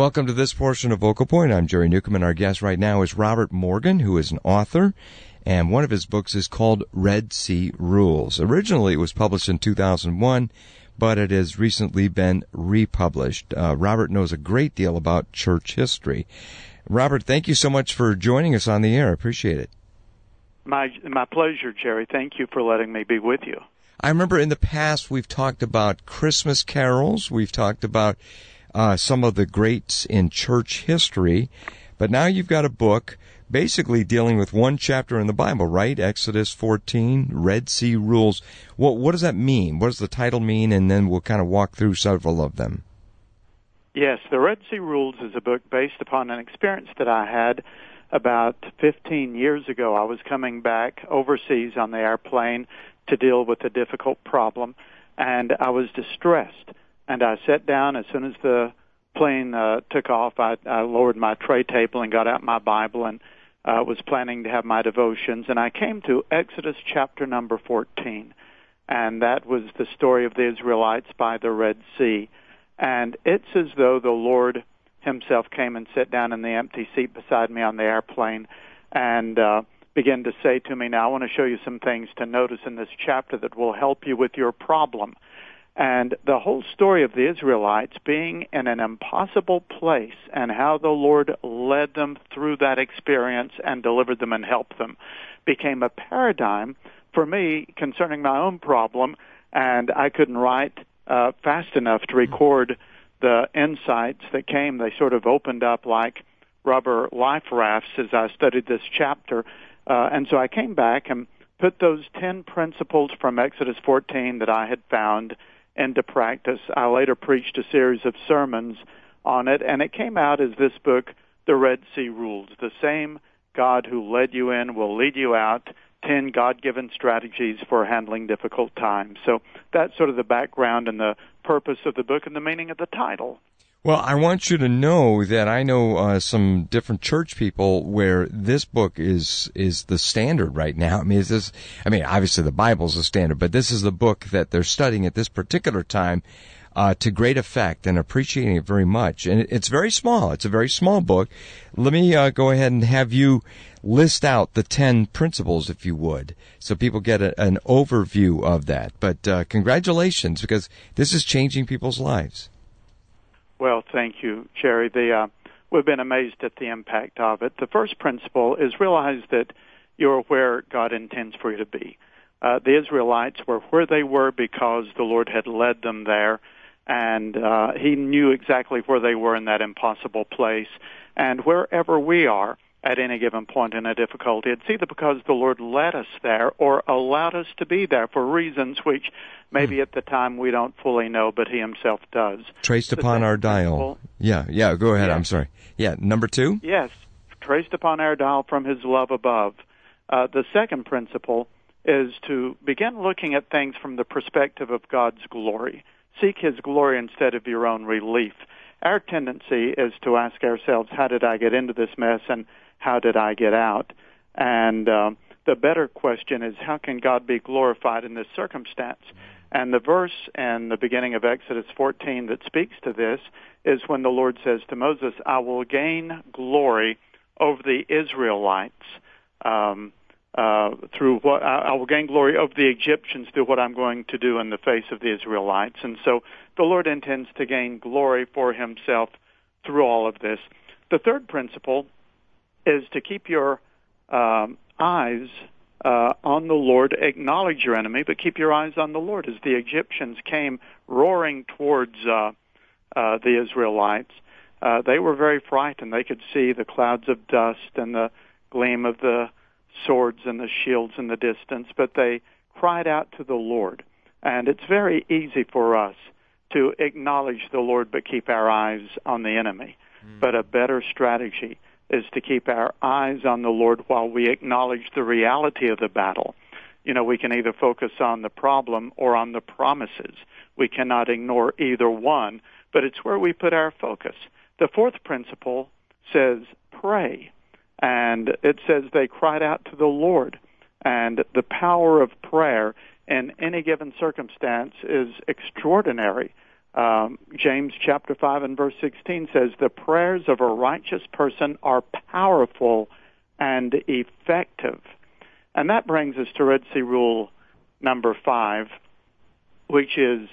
Welcome to this portion of Vocal Point. I'm Jerry Newcomb, and our guest right now is Robert Morgan, who is an author, and one of his books is called Red Sea Rules. Originally, it was published in 2001, but it has recently been republished. Robert knows a great deal about church history. Robert, thank you so much for joining us on the air. I appreciate it. My pleasure, Jerry. Thank you for letting me be with you. I remember in the past we've talked about Christmas carols. We've talked about some of the greats in church history. But now you've got a book basically dealing with one chapter in the Bible, right? Exodus 14, Red Sea Rules. What does that mean? What does the title mean? And then we'll kind of walk through several of them. Yes, the Red Sea Rules is a book based upon an experience that I had about 15 years ago. I was coming back overseas on the airplane to deal with a difficult problem, and I was distressed. And I sat down as soon as the plane took off. I lowered my tray table and got out my Bible and was planning to have my devotions. And I came to Exodus chapter number 14, and that was the story of the Israelites by the Red Sea. And it's as though the Lord himself came and sat down in the empty seat beside me on the airplane and began to say to me, now I want to show you some things to notice in this chapter that will help you with your problem. And the whole story of the Israelites being in an impossible place and how the Lord led them through that experience and delivered them and helped them became a paradigm for me concerning my own problem. And I couldn't write fast enough to record the insights that came. They sort of opened up like rubber life rafts as I studied this chapter. And so I came back and put those 10 principles from Exodus 14 that I had found into practice. I later preached a series of sermons on it, and it came out as this book, The Red Sea Rules. The same God who led you in will lead you out. 10 God-given strategies for handling difficult times. So that's sort of the background and the purpose of the book and the meaning of the title. Well, I want you to know that I know some different church people where this book is the standard right now. Obviously the Bible's the standard, but this is the book that they're studying at this particular time to great effect and appreciating it very much. And it's very small. It's a very small book. Let me go ahead and have you list out the 10 principles, if you would, so people get an overview of that. But congratulations, because this is changing people's lives. Well, thank you, Jerry. We've been amazed at the impact of it. The first principle is realize that you're where God intends for you to be. The Israelites were where they were because the Lord had led them there, and He knew exactly where they were in that impossible place. And wherever we are at any given point in a difficulty, it's either because the Lord led us there or allowed us to be there for reasons which maybe at the time we don't fully know, but He Himself does. Traced upon our dial. Yeah, go ahead. Yeah. I'm sorry. Yeah, number 2? Yes, traced upon our dial from His love above. The second principle is to begin looking at things from the perspective of God's glory. Seek His glory instead of your own relief. Our tendency is to ask ourselves, how did I get into this mess and how did I get out? And the better question is, how can God be glorified in this circumstance? And the verse in the beginning of Exodus 14 that speaks to this is when the Lord says to Moses, I will gain glory over the Israelites through what I will gain glory over the Egyptians through what I'm going to do in the face of the Israelites. And so the Lord intends to gain glory for Himself through all of this. The third principle is to keep your eyes on the Lord. Acknowledge your enemy, but keep your eyes on the Lord. As the Egyptians came roaring towards the Israelites, they were very frightened. They could see the clouds of dust and the gleam of the swords and the shields in the distance, but they cried out to the Lord. And it's very easy for us to acknowledge the Lord but keep our eyes on the enemy. But a better strategy is to keep our eyes on the Lord while we acknowledge the reality of the battle. You know, we can either focus on the problem or on the promises. We cannot ignore either one, but it's where we put our focus. The fourth principle says pray, and it says they cried out to the Lord. And the power of prayer in any given circumstance is extraordinary. James chapter 5 and verse 16 says, the prayers of a righteous person are powerful and effective. And that brings us to Red Sea Rule number 5, which is...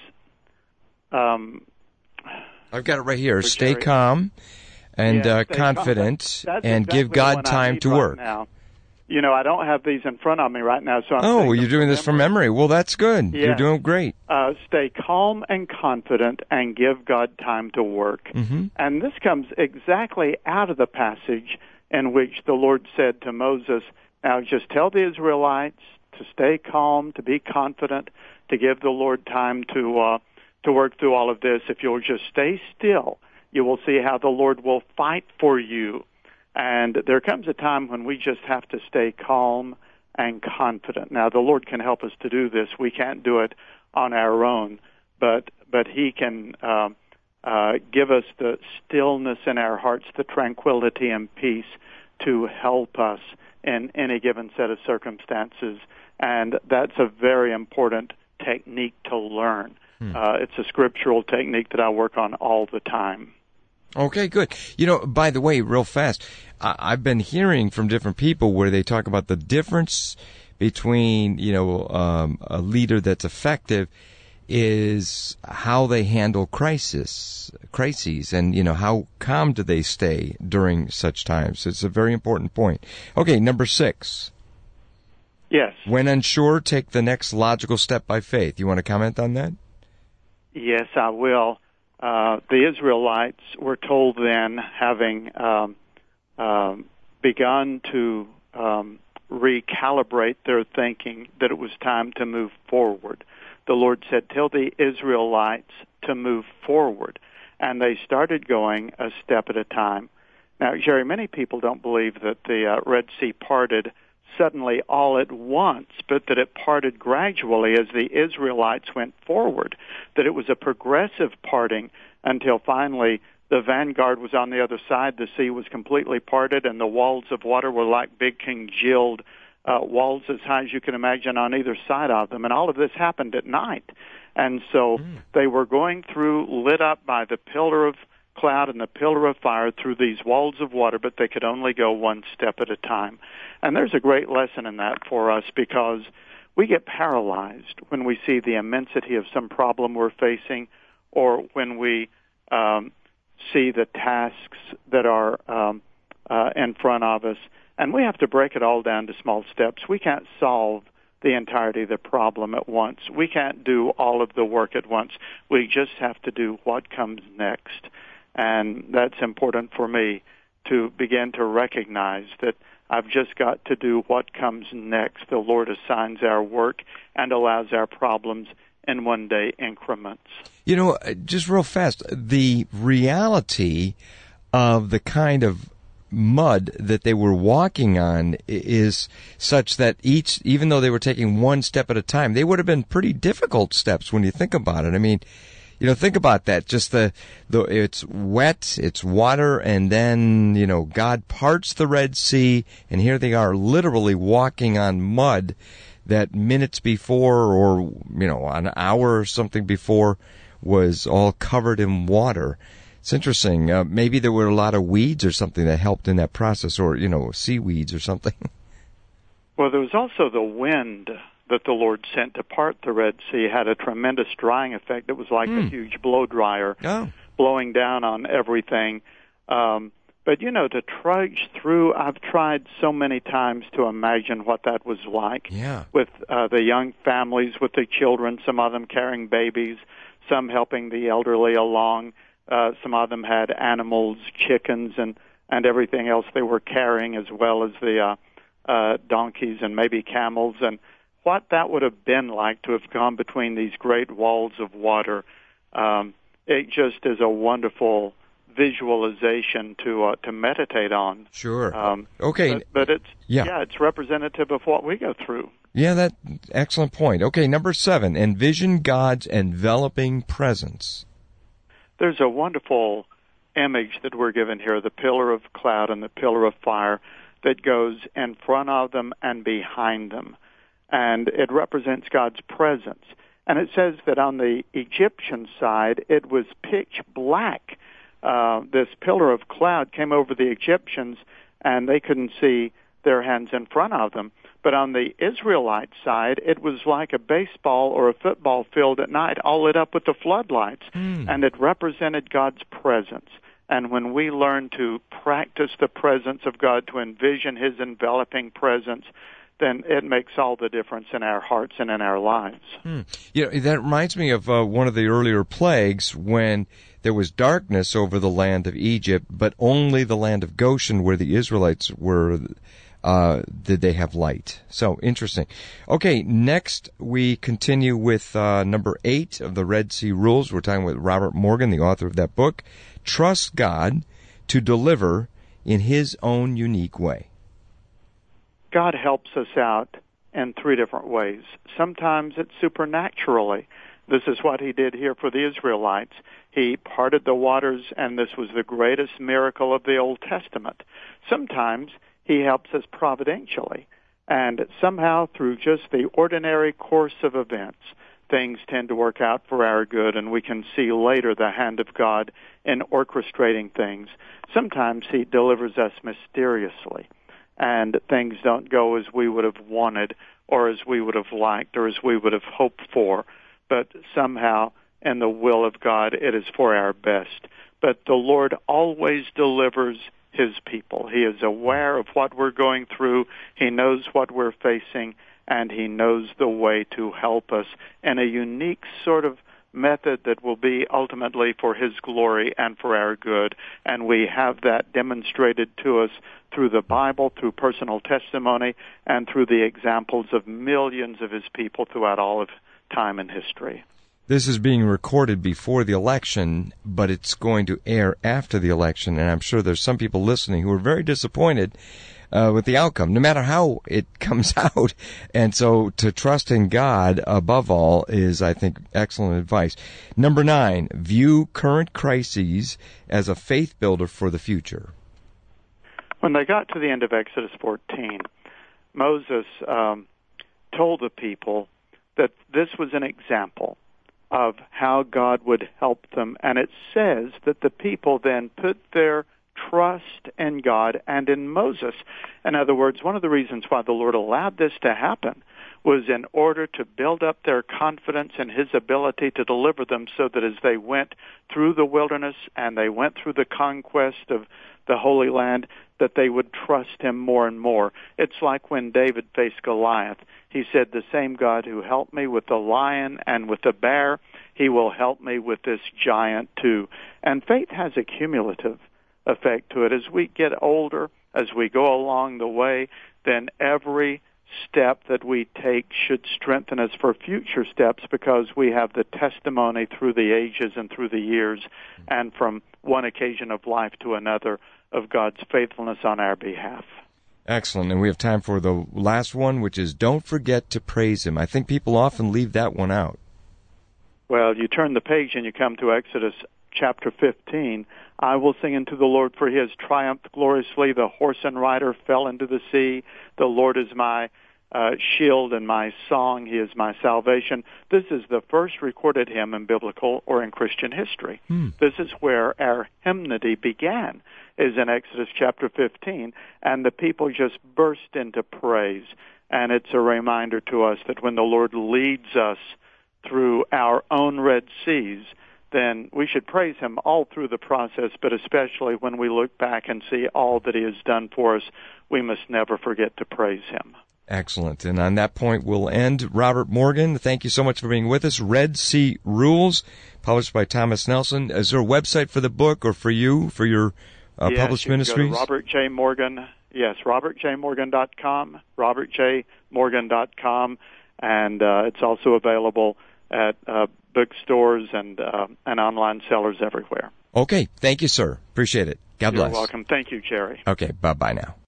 I've got it right here. Stay calm and confident and exactly give God time to work. Now. You know, I don't have these in front of me right now, so well, you're doing this from memory. Well, that's good. Yes. You're doing great. Stay calm and confident and give God time to work. Mm-hmm. And this comes exactly out of the passage in which the Lord said to Moses, now just tell the Israelites to stay calm, to be confident, to give the Lord time to work through all of this. If you'll just stay still, you will see how the Lord will fight for you. And there comes a time when we just have to stay calm and confident. Now, the Lord can help us to do this. We can't do it on our own, but He can give us the stillness in our hearts, the tranquility and peace to help us in any given set of circumstances. And that's a very important technique to learn. It's a scriptural technique that I work on all the time. Okay, good. You know, by the way, real fast, I've been hearing from different people where they talk about the difference between, a leader that's effective is how they handle crises, and, how calm do they stay during such times. It's a very important point. Okay, number 6. Yes. When unsure, take the next logical step by faith. You want to comment on that? Yes, I will. The Israelites were told then, having begun to recalibrate their thinking, that it was time to move forward. The Lord said, tell the Israelites to move forward. And they started going a step at a time. Now, Jerry, many people don't believe that the Red Sea parted suddenly all at once, but that it parted gradually as the Israelites went forward, that it was a progressive parting until finally the vanguard was on the other side, the sea was completely parted, and the walls of water were like big congealed walls as high as you can imagine on either side of them. And all of this happened at night. And so they were going through, lit up by the pillar of cloud and the pillar of fire through these walls of water, but they could only go one step at a time. And there's a great lesson in that for us, because we get paralyzed when we see the immensity of some problem we're facing, or when we see the tasks that are in front of us. And we have to break it all down to small steps. We can't solve the entirety of the problem at once. We can't do all of the work at once. We just have to do what comes next. And that's important for me, to begin to recognize that I've just got to do what comes next. The Lord assigns our work and allows our problems in one-day increments. You know, just real fast, the reality of the kind of mud that they were walking on is such that even though they were taking one step at a time, they would have been pretty difficult steps when you think about it. I mean, think about that. Just it's wet, it's water, and then, God parts the Red Sea, and here they are literally walking on mud that minutes before, or, an hour or something before, was all covered in water. It's interesting. Maybe there were a lot of weeds or something that helped in that process, or, seaweeds or something. Well, there was also the wind that the Lord sent to part the Red Sea. Had a tremendous drying effect. It was like a huge blow dryer blowing down on everything. But, to trudge through, I've tried so many times to imagine what that was like. Yeah. With the young families, with the children, some of them carrying babies, some helping the elderly along. Some of them had animals, chickens, and everything else they were carrying, as well as the donkeys and maybe camels. And what that would have been like to have gone between these great walls of water, it just is a wonderful visualization to meditate on. Sure. Okay. But it's representative of what we go through. Yeah, that excellent point. Okay, number 7, envision God's enveloping presence. There's a wonderful image that we're given here, the pillar of cloud and the pillar of fire, that goes in front of them and behind them. And it represents God's presence. And it says that on the Egyptian side, it was pitch black. This pillar of cloud came over the Egyptians, and they couldn't see their hands in front of them. But on the Israelite side, it was like a baseball or a football field at night, all lit up with the floodlights, and it represented God's presence. And when we learn to practice the presence of God, to envision His enveloping presence, then it makes all the difference in our hearts and in our lives. You know, that reminds me of one of the earlier plagues when there was darkness over the land of Egypt, but only the land of Goshen, where the Israelites were, did they have light. So, interesting. Okay, next we continue with number 8 of the Red Sea Rules. We're talking with Robert Morgan, the author of that book. Trust God to deliver in His own unique way. God helps us out in 3 different ways. Sometimes it's supernaturally. This is what He did here for the Israelites. He parted the waters, and this was the greatest miracle of the Old Testament. Sometimes He helps us providentially, and somehow through just the ordinary course of events, things tend to work out for our good, and we can see later the hand of God in orchestrating things. Sometimes He delivers us mysteriously, and things don't go as we would have wanted or as we would have liked or as we would have hoped for, but somehow in the will of God it is for our best. But the Lord always delivers His people. He is aware of what we're going through. He knows what we're facing, and He knows the way to help us in a unique sort of method that will be ultimately for His glory and for our good. And we have that demonstrated to us through the Bible, through personal testimony, and through the examples of millions of His people throughout all of time and history. This is being recorded before the election, but it's going to air after the election, and I'm sure there's some people listening who are very disappointed with the outcome, no matter how it comes out. And so to trust in God above all is, I think, excellent advice. Number 9, view current crises as a faith builder for the future. When they got to the end of Exodus 14, Moses told the people that this was an example of how God would help them. And it says that the people then put their trust in God and in Moses. In other words, one of the reasons why the Lord allowed this to happen was in order to build up their confidence in His ability to deliver them, so that as they went through the wilderness and they went through the conquest of the Holy Land, that they would trust Him more and more. It's like when David faced Goliath. He said, the same God who helped me with the lion and with the bear, He will help me with this giant too. And faith has a cumulative effect to it. As we get older, as we go along the way, then every step that we take should strengthen us for future steps, because we have the testimony through the ages and through the years and from one occasion of life to another of God's faithfulness on our behalf. Excellent. And we have time for the last one, which is don't forget to praise Him. I think people often leave that one out. Well, you turn the page and you come to Exodus chapter 15. I will sing unto the Lord, for He has triumphed gloriously. The horse and rider fell into the sea. The Lord is my shield and my song. He is my salvation. This is the first recorded hymn in biblical or in Christian history. This is where our hymnody began, is in Exodus chapter 15, and the people just burst into praise. And it's a reminder to us that when the Lord leads us through our own Red Seas, then we should praise Him all through the process, but especially when we look back and see all that He has done for us, we must never forget to praise Him. Excellent. And on that point, we'll end. Robert Morgan, thank you so much for being with us. Red Sea Rules, published by Thomas Nelson. Is there a website for the book or for you, for your published ministries? Go to Robert J. Morgan. Yes, robertjmorgan.com, robertjmorgan.com, and it's also available at bookstores and online sellers everywhere. Okay. Thank you, sir. Appreciate it. God bless. You're welcome. Thank you, Jerry. Okay. Bye-bye now.